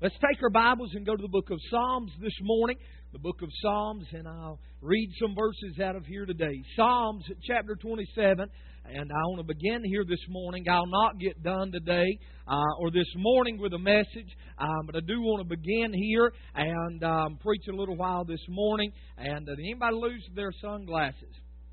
Let's take our Bibles and go to the book of Psalms this morning. The book of Psalms, and I'll read some verses out of here today. Psalms chapter 27, and I want to begin here this morning. I'll not get done today or this morning with a message, but I do want to begin here and preach a little while this morning. And did anybody lose their sunglasses?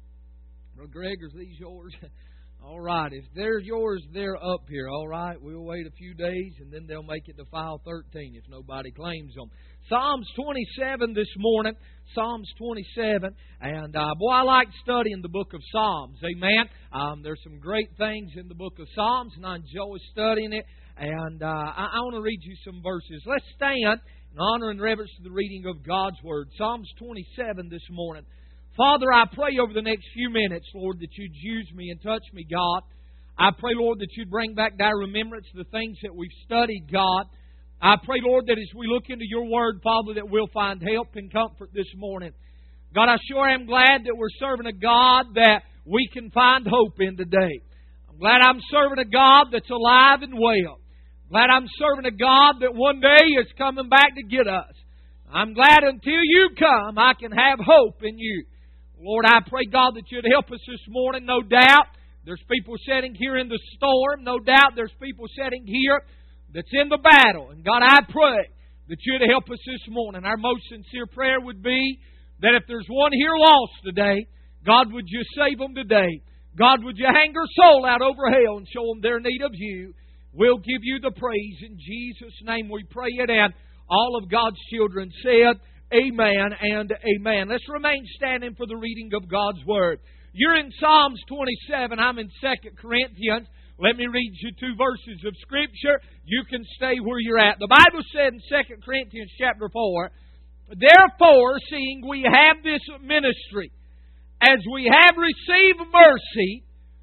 Well, Greg, are these yours? All right, if they're yours, they're up here. All right, we'll wait a few days, and then they'll make it to file 13 if nobody claims them. Psalms 27 this morning, Psalms 27, and boy, I like studying the book of Psalms, amen. There's some great things in the book of Psalms, and I enjoy studying it, and I want to read you some verses. Let's stand in honor and reverence to the reading of God's Word. Psalms 27 this morning. Father, I pray over the next few minutes, Lord, that You'd use me and touch me, God. I pray, Lord, that You'd bring back to our remembrance the things that we've studied, God. I pray, Lord, that as we look into Your Word, Father, that we'll find help and comfort this morning. God, I sure am glad that we're serving a God that we can find hope in today. I'm glad I'm serving a God that's alive and well. I'm glad I'm serving a God that one day is coming back to get us. I'm glad until You come, I can have hope in You. Lord, I pray, God, that You'd help us this morning. No doubt there's people sitting here in the storm. No doubt there's people sitting here that's in the battle. And God, I pray that You'd help us this morning. Our most sincere prayer would be that if there's one here lost today, God, would You save them today? God, would You hang their soul out over hell and show them their need of You? We'll give You the praise. In Jesus' name we pray it, and all of God's children said, amen and amen. Let's remain standing for the reading of God's Word. You're in Psalms 27. I'm in 2 Corinthians. Let me read you two verses of Scripture. You can stay where you're at. The Bible said in 2 Corinthians chapter 4, therefore, seeing we have this ministry, as we have received mercy,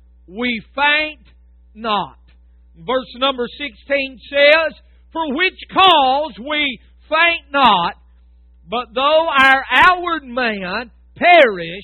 we faint not. Verse number 16 says, for which cause we faint not, but though our outward man perish,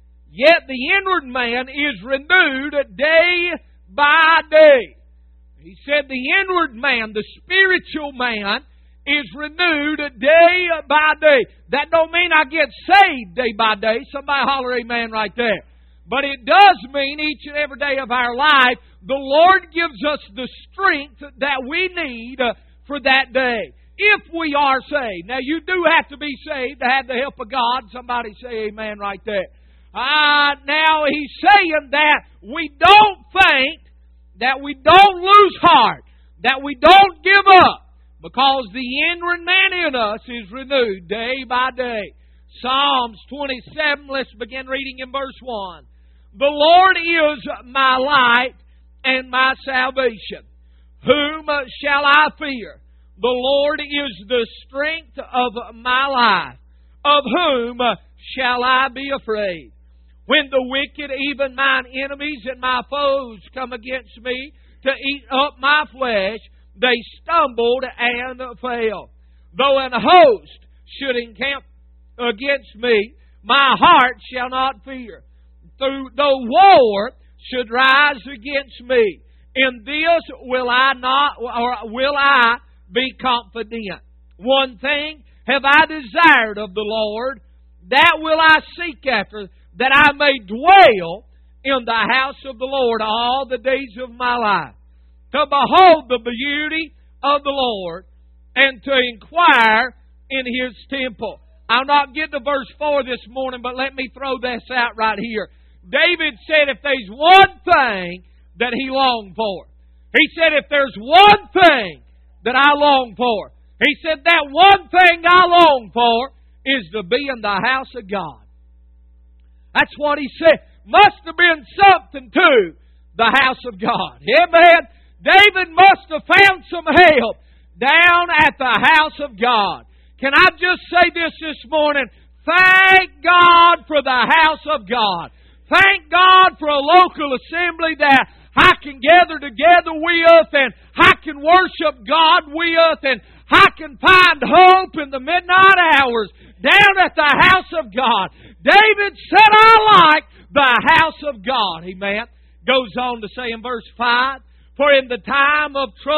yet the inward man is renewed day by day. He said the inward man, the spiritual man, is renewed day by day. That don't mean I get saved day by day. Somebody holler amen right there. But it does mean each and every day of our life, the Lord gives us the strength that we need for that day. If we are saved. Now, you do have to be saved to have the help of God. Somebody say amen right there. Now, he's saying that we don't faint, that we don't lose heart, that we don't give up, because the inward man in us is renewed day by day. Psalms 27, let's begin reading in verse 1. The Lord is my light and my salvation. Whom shall I fear? The Lord is the strength of my life. Of whom shall I be afraid? When the wicked, even mine enemies and my foes, come against me to eat up my flesh, they stumbled and fell. Though an host should encamp against me, my heart shall not fear. Though war should rise against me, in this will I be confident. One thing have I desired of the Lord, that will I seek after, that I may dwell in the house of the Lord all the days of my life, to behold the beauty of the Lord, and to inquire in His temple. I'll not get to verse 4 this morning, but let me throw this out right here. David said if there's one thing that he longed for, he said if there's one thing that I long for, he said that one thing I long for is to be in the house of God. That's what he said. Must have been something to the house of God. Amen. David must have found some help down at the house of God. Can I just say this morning? Thank God for the house of God. Thank God for a local assembly that I can gather together with, and I can worship God with, and I can find hope in the midnight hours down at the house of God. David said, I like the house of God. Amen. Goes on to say in verse 5, for in the time of trouble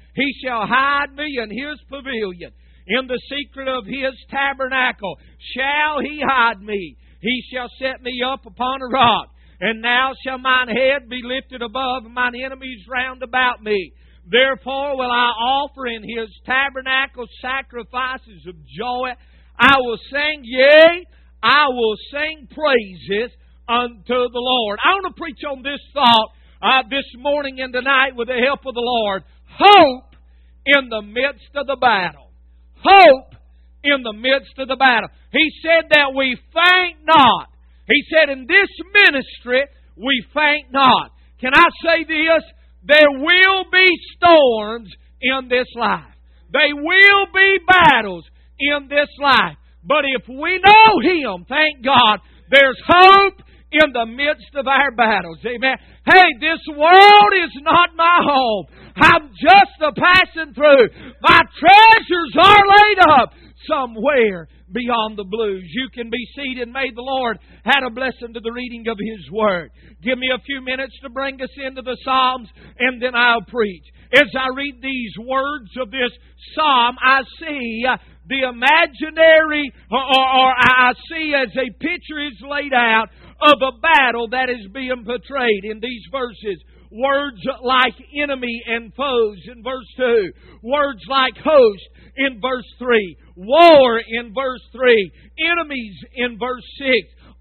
He shall hide me in His pavilion. In the secret of His tabernacle shall He hide me. He shall set me up upon a rock. And now shall mine head be lifted above mine enemies round about me. Therefore will I offer in His tabernacle sacrifices of joy. I will sing, yea, I will sing praises unto the Lord. I want to preach on this thought this morning and tonight with the help of the Lord. Hope in the midst of the battle. Hope in the midst of the battle. He said that we faint not. He said in this ministry we faint not. Can I say this? There will be storms in this life. There will be battles in this life. But if we know Him, thank God, there's hope in the midst of our battles. Amen. Hey, this world is not my home. I'm just a passing through. My treasures are laid up somewhere beyond the blues. You can be seated. May the Lord add a blessing to the reading of His Word. Give me a few minutes to bring us into the Psalms, and then I'll preach. As I read these words of this Psalm, I see the imaginary, or I see as a picture is laid out of a battle that is being portrayed in these verses. Words like enemy and foes in verse 2. Words like host in verse 3. War in verse 3. Enemies in verse 6.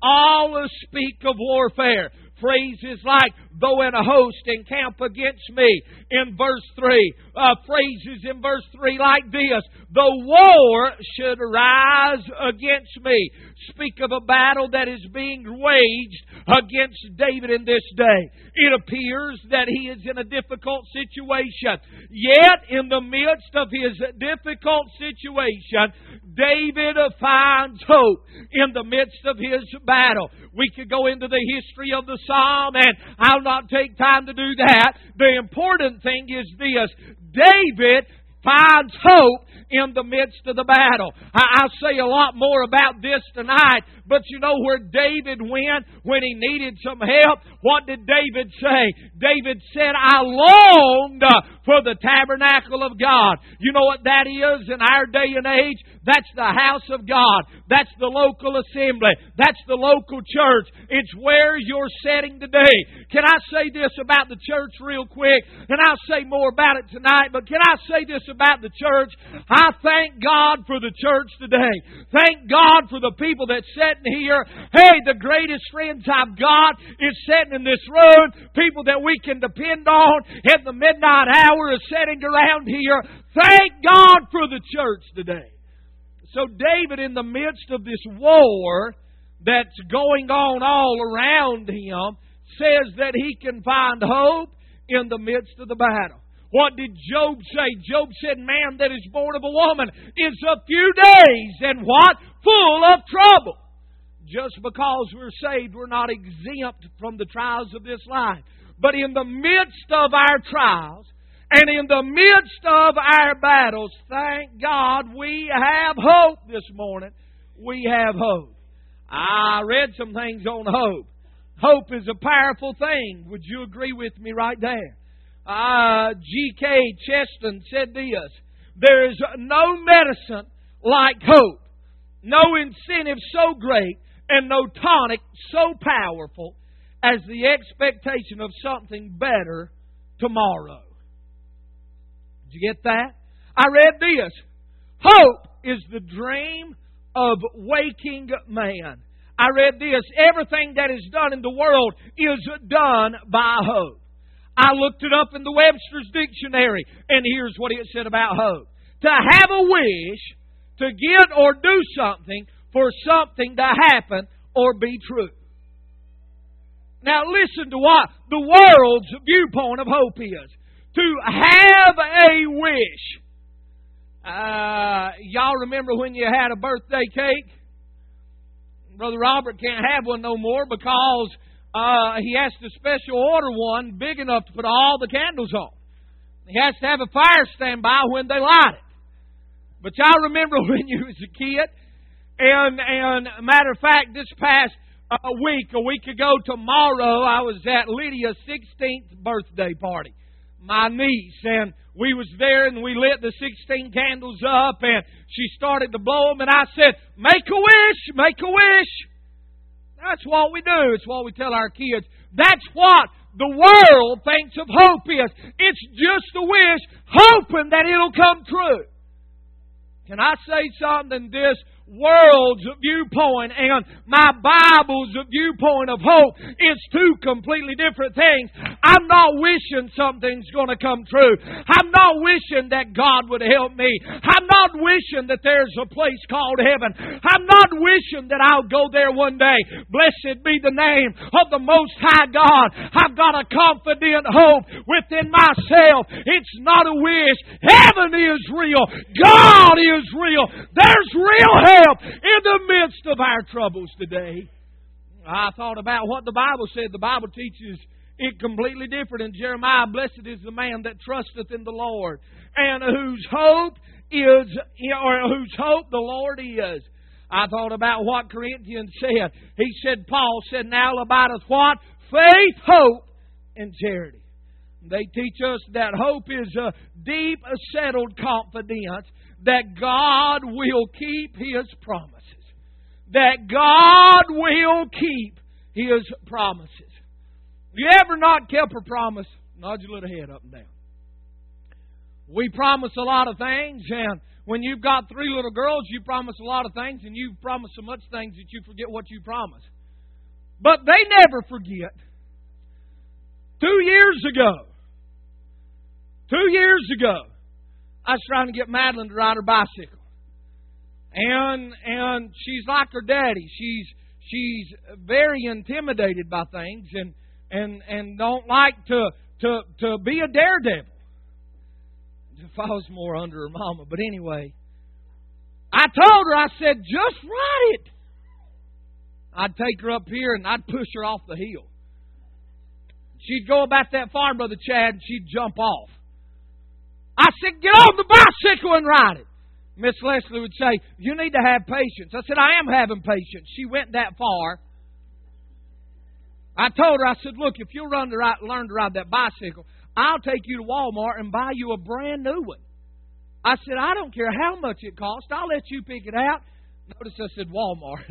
All speak of warfare. Phrases like, though in a host encamp against me, in verse 3. Phrases in verse 3 like this, though war should rise against me. Speak of a battle that is being waged against David in this day. It appears that he is in a difficult situation. Yet, in the midst of his difficult situation, David finds hope in the midst of his battle. We could go into the history of the Psalm, and I'll not take time to do that. The important thing is this. David finds hope in the midst of the battle. I'll say a lot more about this tonight, but you know where David went when he needed some help? What did David say? David said, I longed for the tabernacle of God. You know what that is in our day and age? That's the house of God. That's the local assembly. That's the local church. It's where you're sitting today. Can I say this about the church real quick? And I'll say more about it tonight, but can I say this about the church? I thank God for the church today. Thank God for the people that's sitting here. Hey, the greatest friends I've got is sitting in this room. People that we can depend on at the midnight hour is sitting around here. Thank God for the church today. So David, in the midst of this war that's going on all around him, says that he can find hope in the midst of the battle. What did Job say? Job said, man that is born of a woman is a few days and what? Full of trouble. Just because we're saved, we're not exempt from the trials of this life. But in the midst of our trials, and in the midst of our battles, thank God we have hope this morning. We have hope. I read some things on hope. Hope is a powerful thing. Would you agree with me right there? G.K. Chesterton said this, there is no medicine like hope, no incentive so great, and no tonic so powerful as the expectation of something better tomorrow. Did you get that? I read this. Hope is the dream of waking man. I read this. Everything that is done in the world is done by hope. I looked it up in the Webster's Dictionary, and here's what it said about hope. To have a wish, to get or do something for something to happen or be true. Now listen to what the world's viewpoint of hope is. To have a wish. Y'all remember when you had a birthday cake? Brother Robert can't have one no more because he has to special order one big enough to put all the candles on. He has to have a fire stand by when they light it. But y'all remember when you was a kid? And matter of fact, this past a week ago tomorrow, I was at Lydia's 16th birthday party. my niece, and we was there and we lit the 16 candles up, and she started to blow them, and I said, "Make a wish, make a wish." That's what we do. It's what we tell our kids. That's what the world thinks of hope is. It's just a wish, hoping that it'll come true. Can I say something? This world's viewpoint and my Bible's viewpoint of hope is two completely different things. I'm not wishing something's going to come true. I'm not wishing that God would help me. I'm not wishing that there's a place called heaven. I'm not wishing that I'll go there one day. Blessed be the name of the Most High God. I've got a confident hope within myself. It's not a wish. Heaven is real. God is real. There's real help in the midst of our troubles today. I thought about what the Bible said. The Bible teaches it completely different in Jeremiah. "Blessed is the man that trusteth in the Lord, and whose hope the Lord is." I thought about what Corinthians said. Paul said, "Now abideth what? Faith, hope, and charity." They teach us that hope is a deep, settled confidence that God will keep His promises. That God will keep His promises. You ever not kept a promise? Nod your little head up and down. We promise a lot of things, and when you've got 3 little girls, you promise a lot of things, and you promise so much things that you forget what you promised. But they never forget. 2 years ago, I was trying to get Madeline to ride her bicycle. And she's like her daddy. She's very intimidated by things and don't like to be a daredevil. If I was more under her mama. But anyway, I told her, I said, "Just ride it." I'd take her up here and I'd push her off the hill. She'd go about that far, Brother Chad, and she'd jump off. I said, "Get on the bicycle and ride it." Miss Leslie would say, "You need to have patience." I said, "I am having patience." She went that far. I told her, I said, "Look, if you'll learn to ride that bicycle, I'll take you to Walmart and buy you a brand new one." I said, "I don't care how much it costs. I'll let you pick it out." Notice I said Walmart.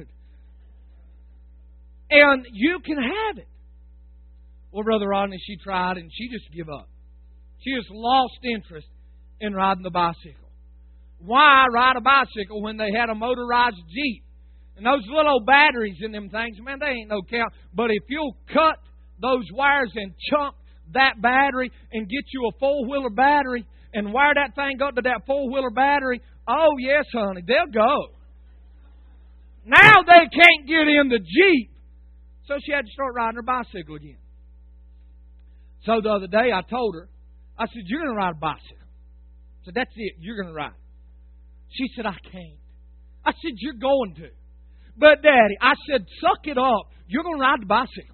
"And you can have it." Well, Brother Rodney, she tried and she just gave up. She just lost interest in riding the bicycle. Why ride a bicycle when they had a motorized Jeep? And those little old batteries in them things, man, they ain't no count. But if you'll cut those wires and chunk that battery and get you a four-wheeler battery and wire that thing up to that four-wheeler battery, oh, yes, honey, they'll go. Now they can't get in the Jeep. So she had to start riding her bicycle again. So the other day I told her, I said, "You're going to ride a bicycle." I said, "That's it. You're going to ride." She said, "I can't." I said, "You're going to." "But, Daddy," I said, "Suck it up. You're going to ride the bicycle."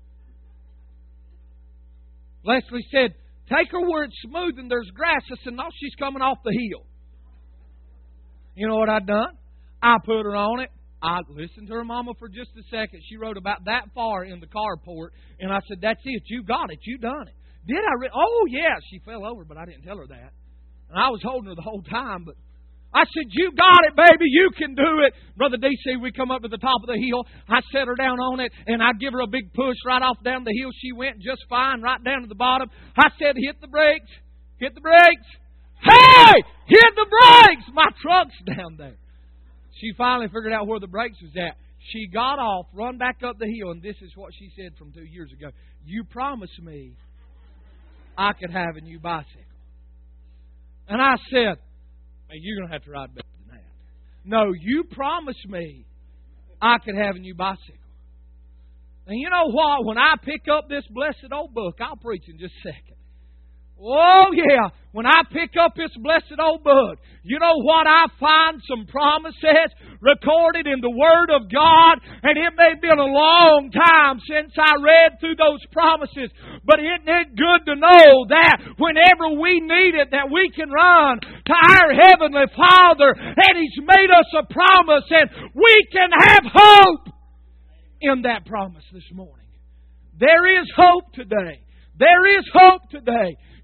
Leslie said, "Take her where it's smooth and there's grass." I said, "No, she's coming off the hill." You know what I done? I put her on it. I listened to her mama for just a second. She rode about that far in the carport, and I said, "That's it. You got it. You done it." Did I? Oh, yeah. She fell over, but I didn't tell her that. And I was holding her the whole time, but I said, "You got it, baby. You can do it." Brother DC, we come up to the top of the hill. I set her down on it, and I give her a big push right off down the hill. She went just fine right down to the bottom. I said, "Hit the brakes. Hit the brakes." "Hey! Hit the brakes! My truck's down there." She finally figured out where the brakes was at. She got off, run back up the hill, and this is what she said from 2 years ago. "You promised me I could have a new bicycle." And I said, "Hey, you're going to have to ride better than that." "No, you promised me I could have a new bicycle." And you know what? When I pick up this blessed old book, I'll preach in just a second. Oh, yeah. When I pick up this blessed old book, you know what? I find some promises recorded in the Word of God. And it may have been a long time since I read through those promises. But isn't it good to know that whenever we need it, that we can run to our Heavenly Father and He's made us a promise and we can have hope in that promise this morning. There is hope today. There is hope today.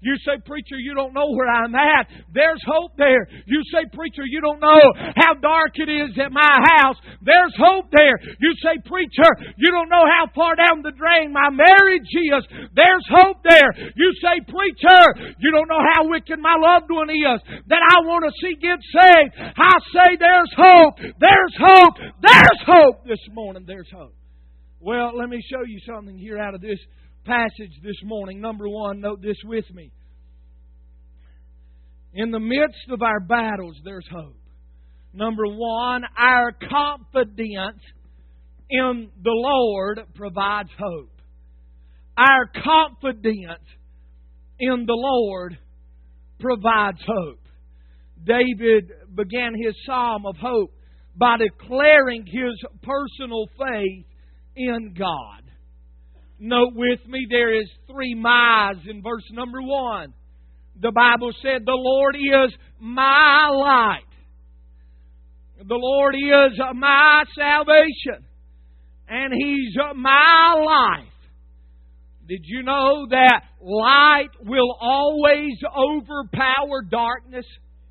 You say, preacher, you don't know where I'm at. There's hope there. You say, preacher, you don't know how dark it is at my house. There's hope there. You say, preacher, you don't know how far down the drain my marriage is. There's hope there. You say, preacher, you don't know how wicked my loved one is that I want to see get saved. I say, there's hope. There's hope. There's hope this morning. There's hope. Well, let me show you something here out of this passage this morning. Number one, note this with me. In the midst of our battles, there's hope. Number one, our confidence in the Lord provides hope. Our confidence in the Lord provides hope. David began his psalm of hope by declaring his personal faith in God. Note with me, there is 3 my's in verse number 1. The Bible said, the Lord is my light. The Lord is my salvation. And He's my life. Did you know that light will always overpower darkness?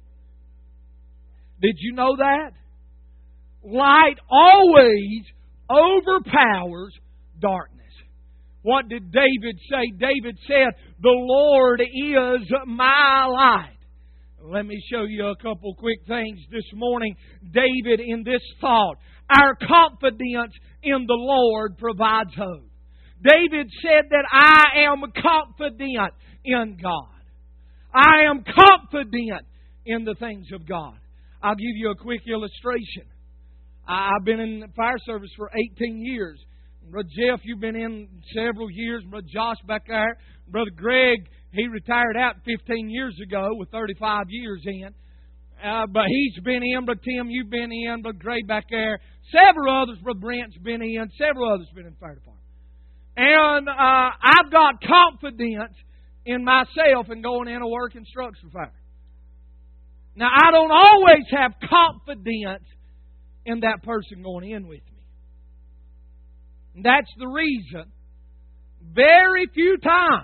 Did you know that? Light always overpowers darkness. What did David say? David said, the Lord is my light. Let me show you a couple quick things this morning. David, in this thought, our confidence in the Lord provides hope. David said that I am confident in God. I am confident in the things of God. I'll give you a quick illustration. I've been in the fire service for 18 years. Brother Jeff, you've been in several years. Brother Josh back there. Brother Greg, he retired out 15 years ago with 35 years in. But he's been in. Brother Tim, you've been in. Brother Gray back there. Several others. Brother Brent's been in. Several others been in the fire department. And I've got confidence in myself in going in and working structure fire. Now, I don't always have confidence in that person going in with me. And that's the reason very few times,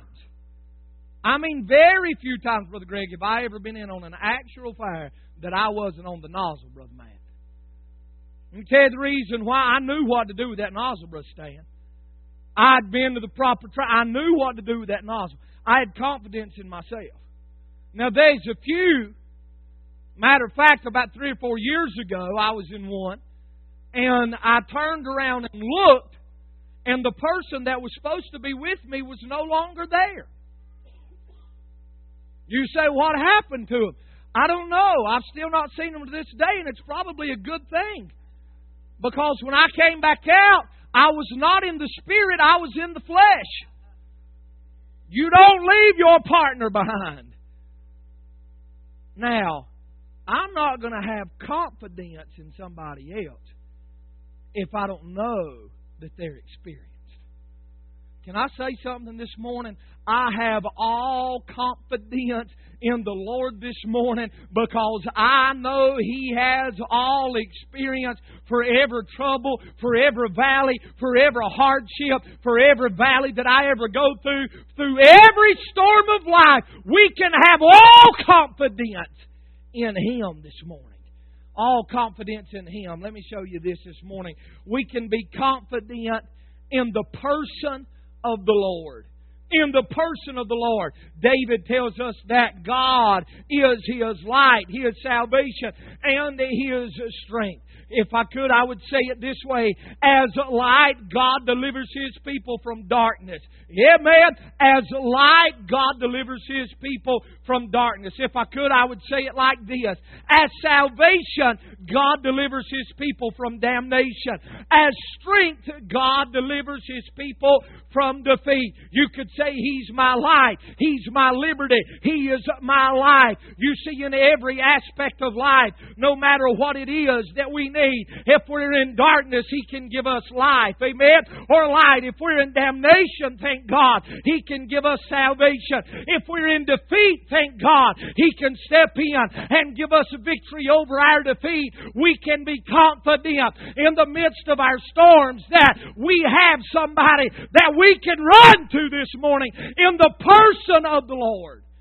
very few times, Brother Greg, have I ever been in on an actual fire that I wasn't on the nozzle, Brother Matt. Let me tell you the reason why. I knew what to do with that nozzle, Brother Stan. I'd been to the proper I knew what to do with that nozzle. I had confidence in myself. Now, there's a few. Matter of fact, about 3 or 4 years ago, I was in one, and I turned around and looked, and the person that was supposed to be with me was no longer there. You say, what happened to him? I don't know. I've still not seen him to this day, and it's probably a good thing. Because when I came back out, I was not in the spirit, I was in the flesh. You don't leave your partner behind. Now, I'm not going to have confidence in somebody else if I don't know that they're experienced. Can I say something this morning? I have all confidence in the Lord this morning because I know He has all experience for every trouble, for every valley, for every hardship, for every valley that I ever go through every storm of life. We can have all confidence in Him this morning. All confidence in Him. Let me show you this morning. We can be confident in the person of the Lord. In the person of the Lord. David tells us that God is His light, His salvation, and His strength. If I could, I would say it this way. As light, God delivers His people from darkness. Amen. As light, God delivers His people from darkness. If I could, I would say it like this. As salvation, God delivers His people from damnation. As strength, God delivers His people from defeat. You could say He's my light. He's my liberty. He is my life. You see, in every aspect of life, no matter what it is that we need, if we're in darkness, He can give us life. Amen. Or light. If we're in damnation, thank God, He can give us salvation. If we're in defeat, thank God, He can step in and give us victory over our defeat. We can be confident in the midst of our storms that we have somebody that we can run to this morning in the person of the Lord.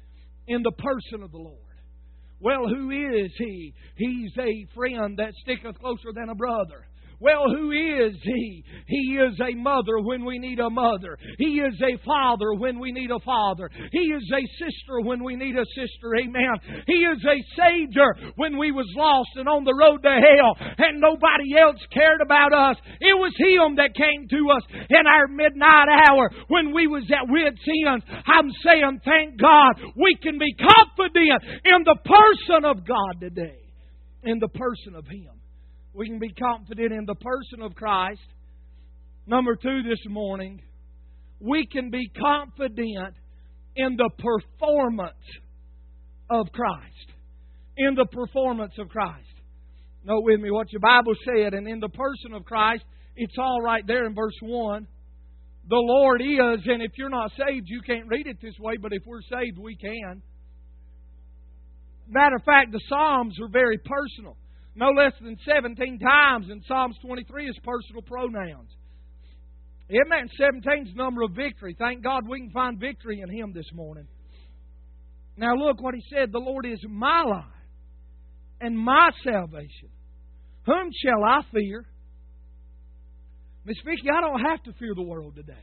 in the person of the Lord. Well, who is He? He's a friend that sticketh closer than a brother. Well, who is He? He is a mother when we need a mother. He is a father when we need a father. He is a sister when we need a sister. Amen. He is a Savior when we was lost and on the road to hell and nobody else cared about us. It was Him that came to us in our midnight hour when we was at wit's end. I'm saying, thank God, we can be confident in the person of God today. In the person of Him. We can be confident in the person of Christ. Number 2 this morning, we can be confident in the performance of Christ. In the performance of Christ. Note with me what your Bible said. And in the person of Christ, it's all right there in verse 1. The Lord is, and if you're not saved, you can't read it this way, but if we're saved, we can. Matter of fact, the Psalms are very personal. No less than 17 times in Psalms 23 is personal pronouns. Amen. 17 is the number of victory. Thank God we can find victory in Him this morning. Now look what He said. The Lord is my life and my salvation. Whom shall I fear? Miss Vicki, I don't have to fear the world today.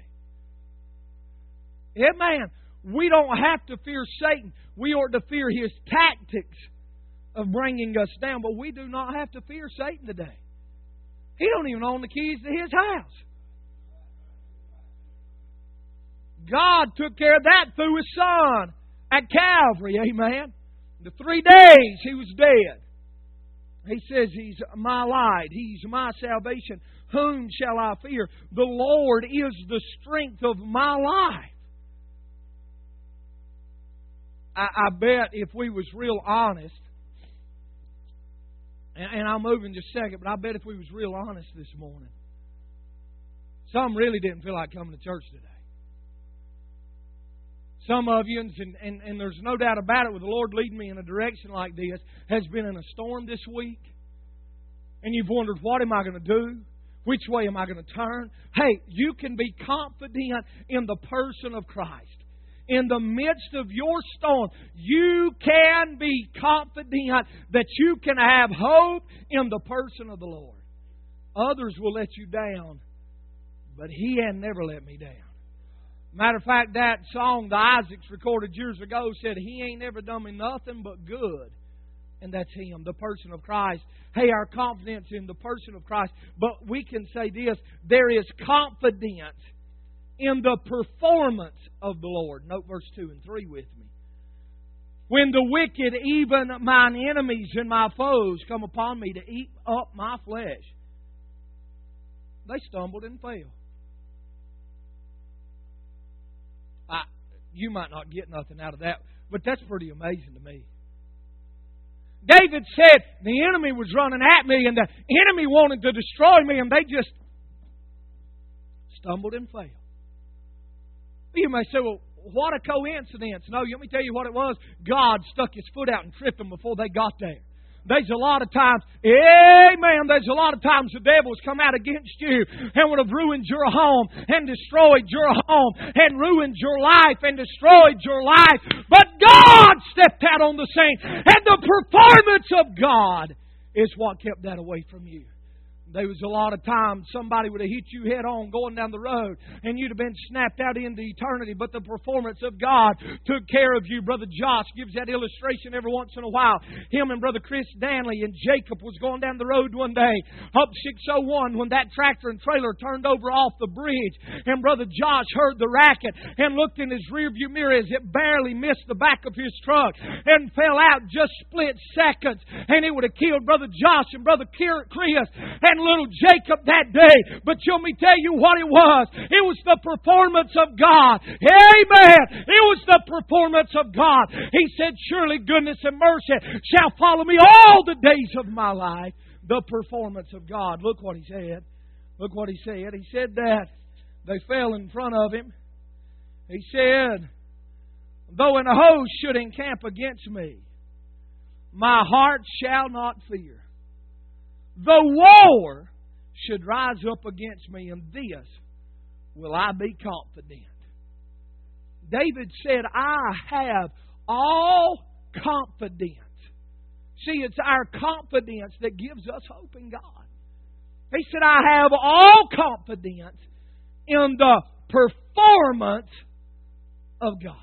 Amen. We don't have to fear Satan. We ought to fear his tactics of bringing us down, but we do not have to fear Satan today. He don't even own the keys to his house. God took care of that through His Son at Calvary, amen. The 3 days He was dead. He says He's my light, He's my salvation. Whom shall I fear? The Lord is the strength of my life. I bet if we was real honest, and I'll move in just a second, but I bet if we was real honest this morning, some really didn't feel like coming to church today. Some of you, and there's no doubt about it, with the Lord leading me in a direction like this, has been in a storm this week. And you've wondered, what am I going to do? Which way am I going to turn? Hey, you can be confident in the person of Christ. In the midst of your storm, you can be confident that you can have hope in the person of the Lord. Others will let you down, but He had never let me down. Matter of fact, that song the Isaacs recorded years ago said, He ain't never done me nothing but good. And that's Him, the person of Christ. Hey, our confidence in the person of Christ. But we can say this, there is confidence in the performance of the Lord. Note verse 2 and 3 with me. When the wicked, even mine enemies and my foes, come upon me to eat up my flesh, they stumbled and fell. You might not get nothing out of that, but that's pretty amazing to me. David said the enemy was running at me and the enemy wanted to destroy me, and they just stumbled and fell. You may say, well, what a coincidence. No, let me tell you what it was. God stuck His foot out and tripped them before they got there. There's a lot of times, amen, there's a lot of times the devil has come out against you and would have ruined your home and destroyed your home and ruined your life and destroyed your life. But God stepped out on the scene, and the performance of God is what kept that away from you. There was a lot of times somebody would have hit you head on going down the road and you'd have been snapped out into eternity. But the performance of God took care of you. Brother Josh gives that illustration every once in a while. Him and Brother Chris Danley and Jacob was going down the road one day up 601 when that tractor and trailer turned over off the bridge. And Brother Josh heard the racket and looked in his rearview mirror as it barely missed the back of his truck and fell out just split seconds. And it would have killed Brother Josh and Brother Chris and little Jacob that day. But let me tell you what it was. It was the performance of God. Amen. It was the performance of God. He said, surely goodness and mercy shall follow me all the days of my life. The performance of God. Look what He said. Look what He said. He said that they fell in front of Him. He said, though an host should encamp against me, my heart shall not fear. The war should rise up against me, in this will I be confident. David said, I have all confidence. See, it's our confidence that gives us hope in God. He said, I have all confidence in the performance of God.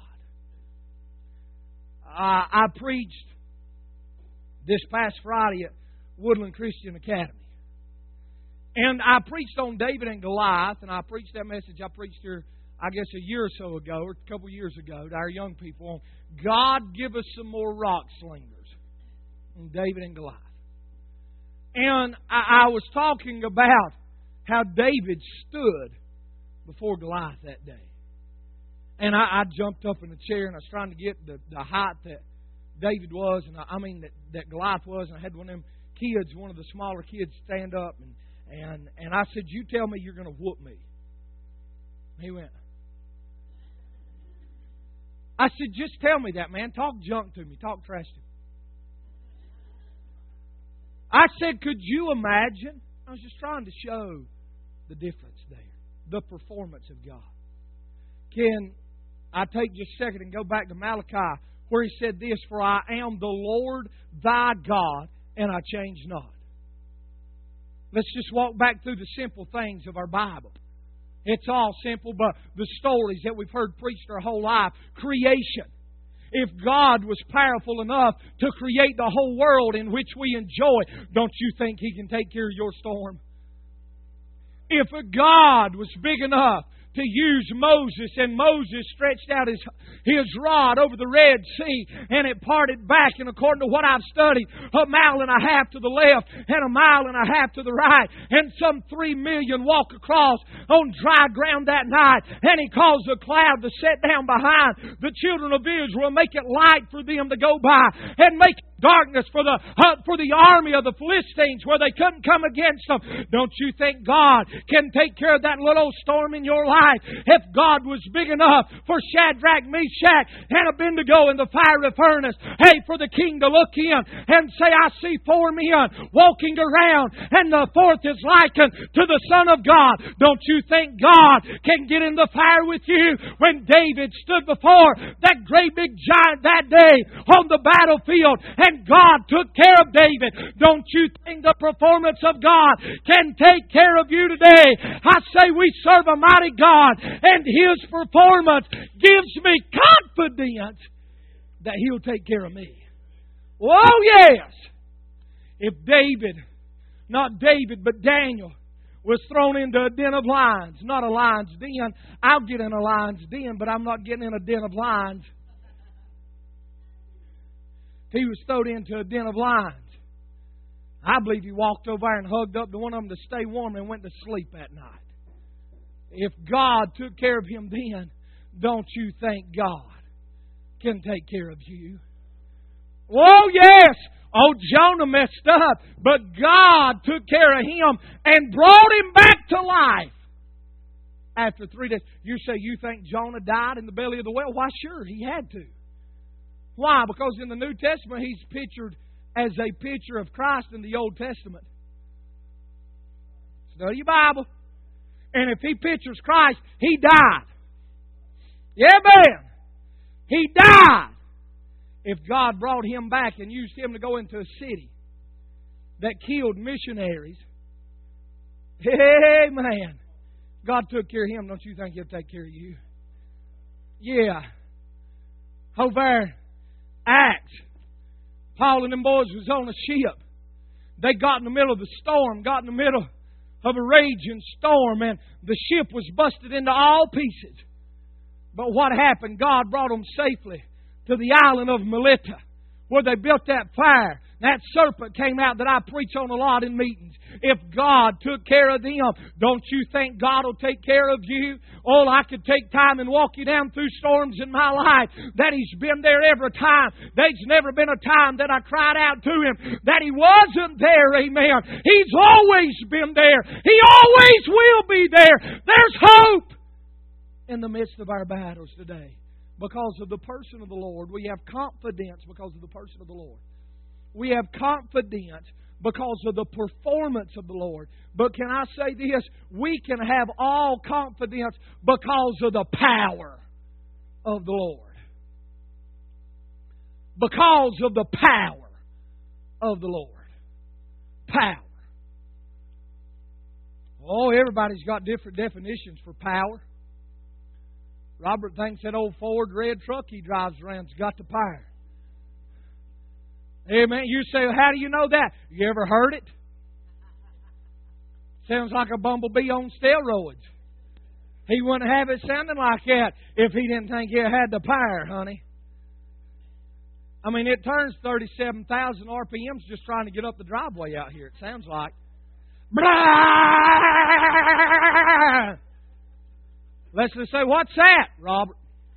I preached this past Friday at Woodland Christian Academy. And I preached on David and Goliath, and I preached that message I preached here, I guess, a year or so ago, or a couple of years ago, to our young people on God give us some more rock slingers on David and Goliath. And I was talking about how David stood before Goliath that day. And I jumped up in the chair and I was trying to get the height that David was, and that Goliath was, and I had one of them kids, one of the smaller kids, stand up and I said, you tell me you're going to whoop me. And he went. I said, just tell me that, man. Talk junk to me. Talk trash to me. I said, could you imagine? I was just trying to show the difference there. The performance of God. Can I take just a second and go back to Malachi where he said this, for I am the Lord thy God, and I change not. Let's just walk back through the simple things of our Bible. It's all simple, but the stories that we've heard preached our whole life. Creation. If God was powerful enough to create the whole world in which we enjoy, don't you think He can take care of your storm? If a God was big enough to use Moses, and Moses stretched out his rod over the Red Sea, and it parted back, and according to what I've studied, 1.5 miles to the left and 1.5 miles to the right, and some 3 million walk across on dry ground that night, and He caused a cloud to set down behind the children of Israel, make it light for them to go by, and make darkness for the army of the Philistines where they couldn't come against them. Don't you think God can take care of that little storm in your life? If God was big enough for Shadrach, Meshach, and Abednego in the fiery furnace, hey, for the king to look in and say, I see 4 men walking around, and the fourth is likened to the Son of God. Don't you think God can get in the fire with you? When David stood before that great big giant that day on the battlefield, and God took care of David, don't you think the performance of God can take care of you today? I say we serve a mighty God, and His performance gives me confidence that He'll take care of me. Oh yes! If not David, but Daniel was thrown into a den of lions, not a lion's den. I'll get in a lion's den, but I'm not getting in a den of lions. He was thrown into a den of lions. I believe he walked over there and hugged up to one of them to stay warm and went to sleep that night. If God took care of him then, don't you think God can take care of you? Oh yes! Oh, Jonah messed up, but God took care of him and brought him back to life after 3 days. You say you think Jonah died in the belly of the whale? Why, sure, he had to. Why? Because in the New Testament He's pictured as a picture of Christ in the Old Testament. Study your Bible. And if He pictures Christ, He died. Yeah, man. He died. If God brought Him back and used Him to go into a city that killed missionaries, hey, man, God took care of him. Don't you think He'll take care of you? Yeah. Over there, Acts. Paul and them boys was on a ship. They got in the middle of the storm, got in the middle of a raging storm, and the ship was busted into all pieces. But what happened? God brought them safely to the island of Melita, where they built that fire. That serpent came out that I preach on a lot in meetings. If God took care of them, don't you think God will take care of you? Oh, I could take time and walk you down through storms in my life that He's been there every time. There's never been a time that I cried out to Him that He wasn't there, amen. He's always been there. He always will be there. There's hope in the midst of our battles today. Because of the person of the Lord, we have confidence because of the person of the Lord. We have confidence because of the performance of the Lord. But can I say this? We can have all confidence because of the power of the Lord. because of the power of the Lord. Power. Oh, everybody's got different definitions for power. Robert thinks that old Ford red truck he drives around's got the power. Amen. You say, well, how do you know that? You ever heard it? Sounds like a bumblebee on steroids. He wouldn't have it sounding like that if he didn't think it had the power, honey. I mean, it turns 37,000 RPMs just trying to get up the driveway out here, it sounds like. Let's just say, what's that, Robert?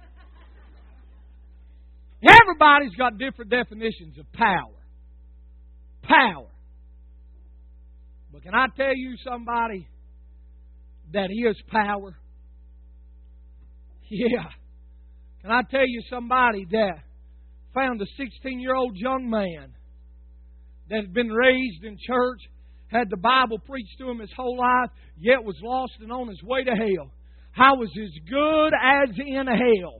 Everybody's got different definitions of power. Power. But can I tell you somebody that is power? Yeah. Can I tell you somebody that found a 16-year-old young man that had been raised in church, had the Bible preached to him his whole life, yet was lost and on his way to hell. I was as good as in hell.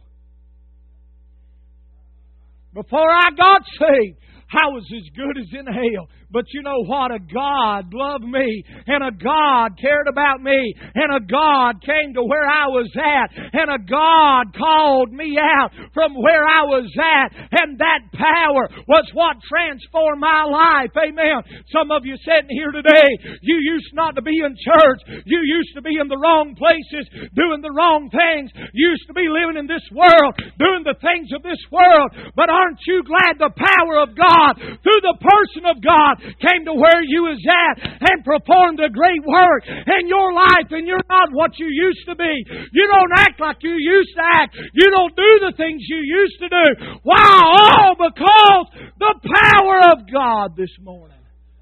Before I got saved, I was as good as in hell. But you know what? A God loved me, and a God cared about me, and a God came to where I was at, and a God called me out from where I was at, and that power was what transformed my life. Amen. Some of you sitting here today, you used not to be in church. You used to be in the wrong places, doing the wrong things. You used to be living in this world, doing the things of this world. But aren't you glad the power of God, through the person of God, came to where you was at and performed a great work in your life, and you're not what you used to be. You don't act like you used to act. You don't do the things you used to do. Why? All because the power of God this morning.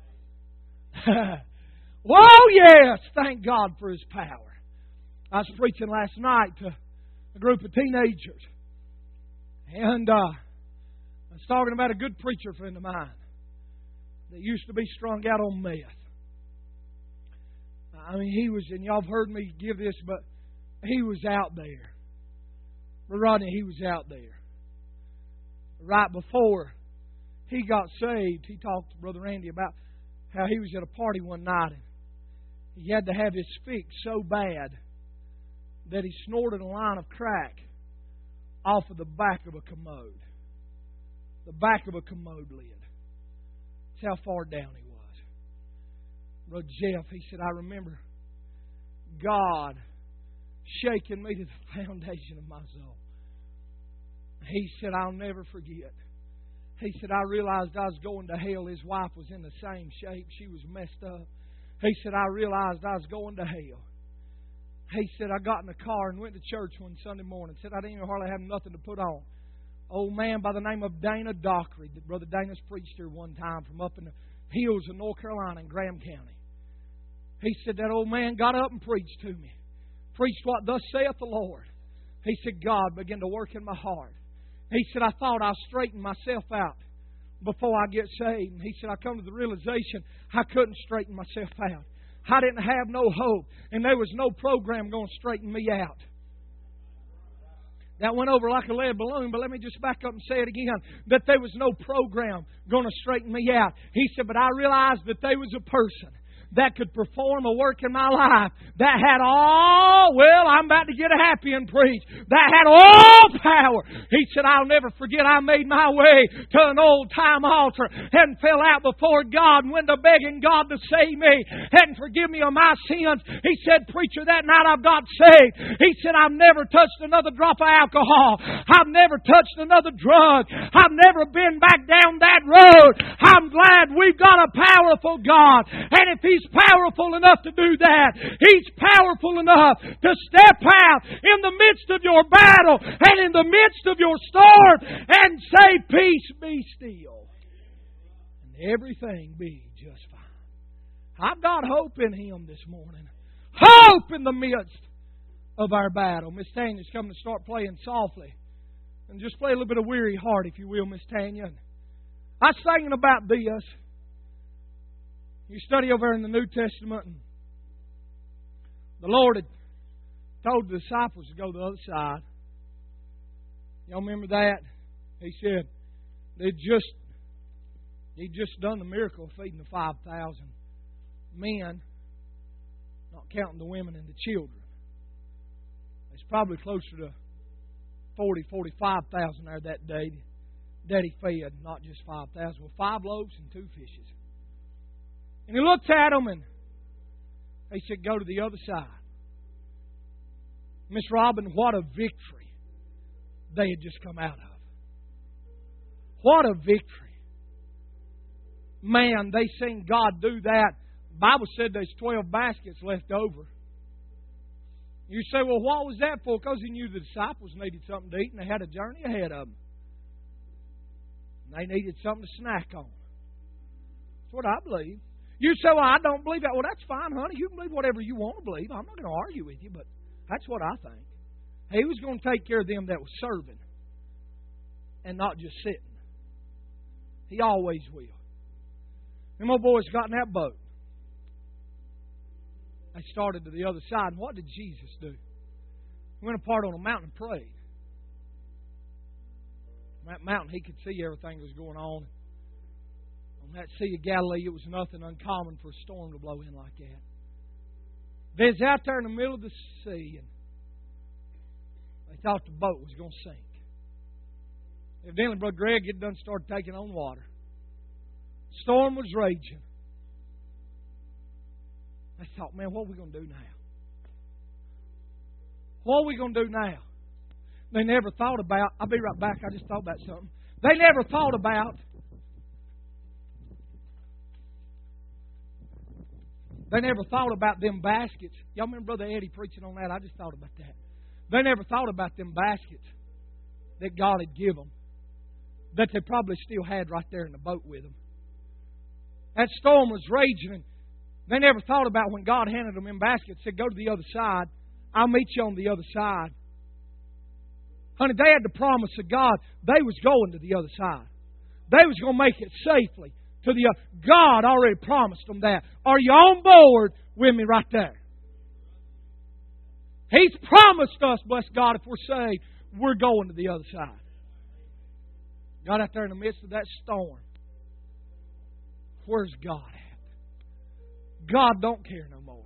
Oh yes, thank God for His power. I was preaching last night to a group of teenagers, and I was talking about a good preacher friend of mine that used to be strung out on meth. I mean, he was, and y'all have heard me give this, but he was out there. But Rodney, he was out there. Right before he got saved, he talked to Brother Randy about how he was at a party one night and he had to have his fix so bad that he snorted a line of crack off of the back of a commode. The back of a commode lid. That's how far down he was. Brother Jeff, he said, I remember God shaking me to the foundation of my soul. He said, I'll never forget. He said, I realized I was going to hell. His wife was in the same shape. She was messed up. He said, I realized I was going to hell. He said, I got in the car and went to church one Sunday morning. Said, I didn't even hardly have nothing to put on. Old man by the name of Dana Dockery. Brother Dana's preached here one time from up in the hills of North Carolina in Graham County. He said, that old man got up and preached to me. Preached what thus saith the Lord. He said, God began to work in my heart. He said, I thought I straightened myself out before I get saved. And he said, I come to the realization I couldn't straighten myself out. I didn't have no hope. And there was no program going to straighten me out. That went over like a lead balloon, but let me just back up and say it again. That there was no program going to straighten me out. He said, but I realized that there was a person that could perform a work in my life that had all, well, I'm about to get happy and preach, that had all power. He said, I'll never forget I made my way to an old-time altar and fell out before God and went to begging God to save me and forgive me of my sins. He said, preacher, that night I got saved. He said, I've never touched another drop of alcohol. I've never touched another drug. I've never been back down that road. I'm glad we've got a powerful God. And if He's powerful enough to do that, He's powerful enough to step out in the midst of your battle and in the midst of your storm and say, peace, be still, and everything be just fine. I've got hope in Him this morning. Hope in the midst of our battle. Miss Tanya's coming to start playing softly. And just play a little bit of Weary Heart, if you will, Miss Tanya. I was thinking about this. You study over in the New Testament, and the Lord had told the disciples to go to the other side. Y'all remember that? He said, He'd just done the miracle of feeding the 5,000 men, not counting the women and the children. It's probably closer to 45,000 there that day that He fed, not just 5,000, with 5 loaves and 2 fishes. And He looked at them and He said, go to the other side. Miss Robin, what a victory they had just come out of. What a victory. Man, they seen God do that. The Bible said there's 12 baskets left over. You say, well, what was that for? Because He knew the disciples needed something to eat and they had a journey ahead of them. And they needed something to snack on. That's what I believe. You say, well, I don't believe that. Well, that's fine, honey. You can believe whatever you want to believe. I'm not going to argue with you, but that's what I think. He was going to take care of them that was serving and not just sitting. He always will. Them old boys got in that boat. They started to the other side. And what did Jesus do? He went apart on a mountain and prayed. On that mountain, He could see everything that was going on. On that Sea of Galilee, it was nothing uncommon for a storm to blow in like that. They was out there in the middle of the sea, and they thought the boat was going to sink. Evidently, Brother Greg had done started taking on water. Storm was raging. They thought, man, what are we going to do now? What are we going to do now? They never thought about, I'll be right back, I just thought about something. They never thought about them baskets. Y'all remember Brother Eddie preaching on that? I just thought about that. They never thought about them baskets that God had given them, that they probably still had right there in the boat with them. That storm was raging, and they never thought about when God handed them in baskets, said, go to the other side. I'll meet you on the other side. Honey, they had the promise of God. They was going to the other side. They was going to make it safely to the other. God already promised them that. Are you on board with me right there? He's promised us, bless God, if we're saved, we're going to the other side. Got out there in the midst of that storm. Where's God at? God don't care no more.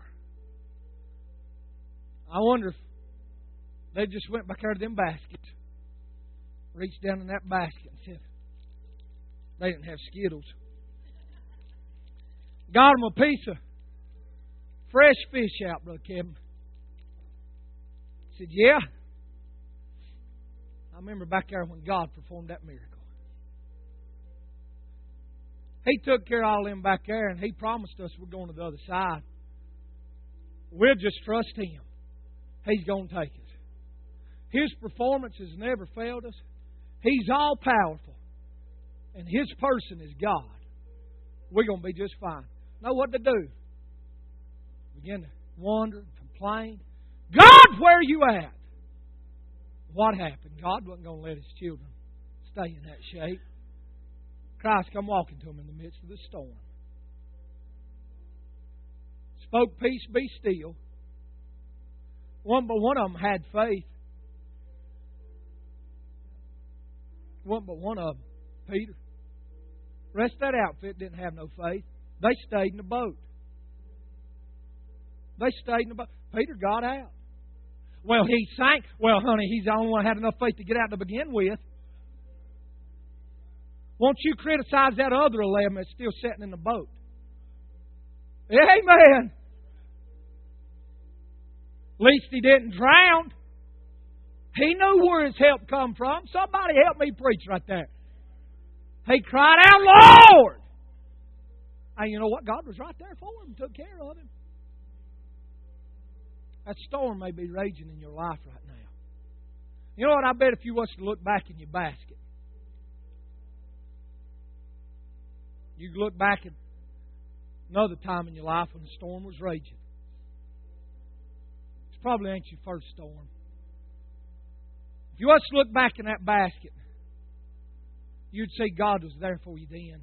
I wonder if they just went back out of them baskets, reached down in that basket and said, they didn't have Skittles. Got them a piece of fresh fish out, Brother Kevin. Said, yeah. I remember back there when God performed that miracle. He took care of all them back there, and He promised us we're going to the other side. We'll just trust Him. He's going to take us. His performance has never failed us. He's all powerful. And His person is God. We're going to be just fine. Know what to do? Begin to wonder and complain. God, where are you at? What happened? God wasn't going to let His children stay in that shape. Christ come walking to them in the midst of the storm. Spoke, peace, be still. One of them had faith. But one of them, Peter. The rest of that outfit didn't have no faith. They stayed in the boat. They stayed in the boat. Peter got out. Well, he sank. Well, honey, he's the only one who had enough faith to get out to begin with. Won't you criticize that other 11 that's still sitting in the boat? Amen. At least he didn't drown. He knew where his help come from. Somebody help me preach right there. He cried out, Lord! And you know what? God was right there for him and took care of him. That storm may be raging in your life right now. You know what? I bet if you was to look back in your basket, you could look back at another time in your life when the storm was raging. It probably ain't your first storm. If you was to look back in that basket, you'd see God was there for you then.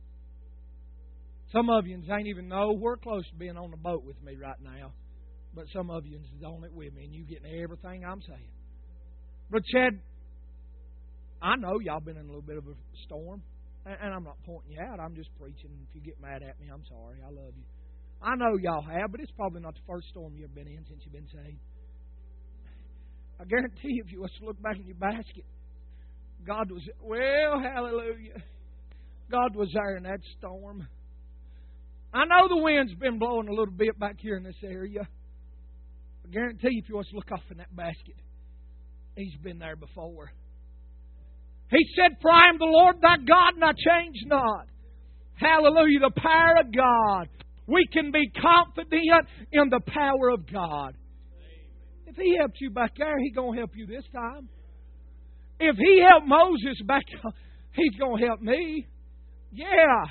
Some of you ain't even nowhere close to being on the boat with me right now. But some of you is on it with me, and you getting everything I'm saying. But Chad, I know y'all been in a little bit of a storm. And I'm not pointing you out. I'm just preaching. If you get mad at me, I'm sorry. I love you. I know y'all have, but it's probably not the first storm you've been in since you've been saved. I guarantee you, if you was to look back in your basket, God was, well, hallelujah. God was there in that storm. I know the wind's been blowing a little bit back here in this area. I guarantee you, if you was to look off in that basket, He's been there before. He said, for I am the Lord thy God, and I change not. Hallelujah, the power of God. We can be confident in the power of God. If He helped you back there, He's going to help you this time. If He helped Moses back there, He's going to help me. Yeah.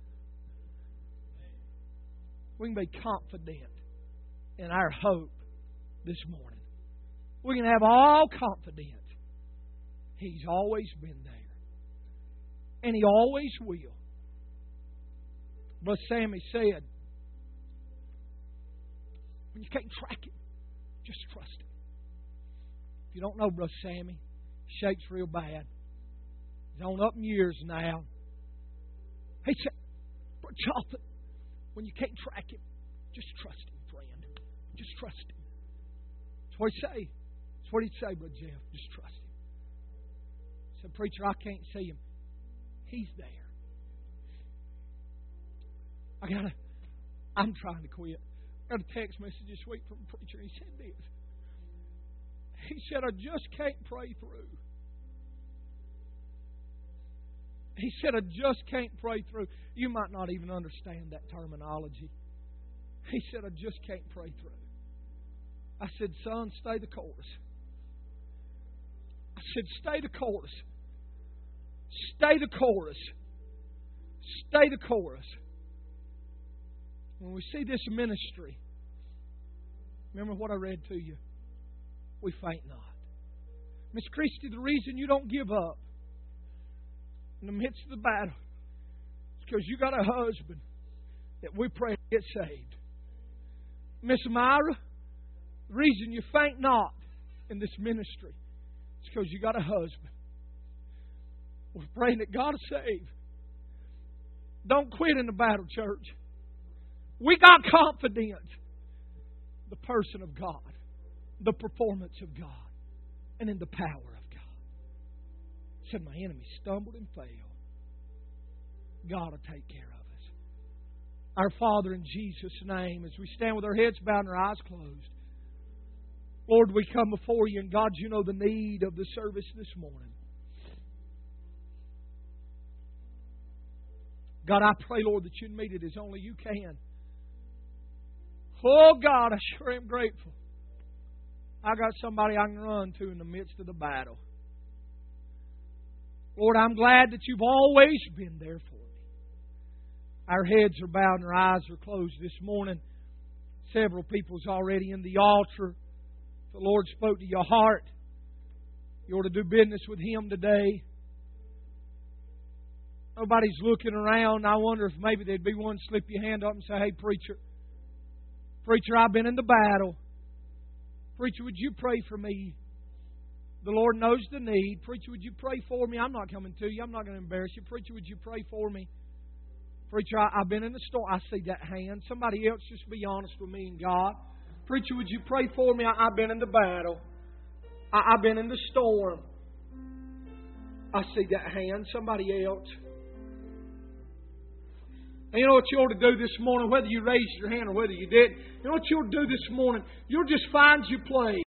We can be confident in our hope this morning. We can have all confidence. He's always been there. And He always will. But Sammy said, when you can't track Him, just trust Him. If you don't know Brother Sammy, he shakes real bad. He's on up in years now. He said, Brother Jonathan, when you can't track Him, just trust Him, friend. Just trust Him. That's what He'd say. That's what He'd say, Brother Jeff. Just trust Him. I said, preacher, I can't see Him. He's there. I'm trying to quit. I got a text message this week from a preacher. He said this. He said, I just can't pray through. He said, I just can't pray through. You might not even understand that terminology. He said, I just can't pray through. I said, son, stay the course. I said, stay the course. Stay the course. Stay the course. When we see this ministry, remember what I read to you. We faint not. Miss Christie, the reason you don't give up in the midst of the battle is because you got a husband that we pray to get saved. Miss Myra, the reason you faint not in this ministry is because you got a husband. We're praying that God will save. Don't quit in the battle, church. We got confidence. The person of God, the performance of God, and in the power of God. He said, my enemy stumbled and fell. God will take care of us. Our Father, in Jesus' name, as we stand with our heads bowed and our eyes closed, Lord, we come before you, and God, you know the need of the service this morning. God, I pray, Lord, that you'd meet it as only you can. Oh, God, I sure am grateful. I got somebody I can run to in the midst of the battle. Lord, I'm glad that you've always been there for me. Our heads are bowed and our eyes are closed this morning. Several people's already in the altar. The Lord spoke to your heart. You ought to do business with Him today. Nobody's looking around. I wonder if maybe there'd be one slip your hand up and say, hey, preacher, I've been in the battle. Preacher, would you pray for me? The Lord knows the need. Preacher, would you pray for me? I'm not coming to you. I'm not going to embarrass you. Preacher, would you pray for me? Preacher, I've been in the storm. I see that hand. Somebody else, just be honest with me and God. Preacher, would you pray for me? I've been in the battle. I've been in the storm. I see that hand. Somebody else. And you know what you ought to do this morning, whether you raised your hand or whether you didn't? You know what you ought to do this morning? You'll just find your place.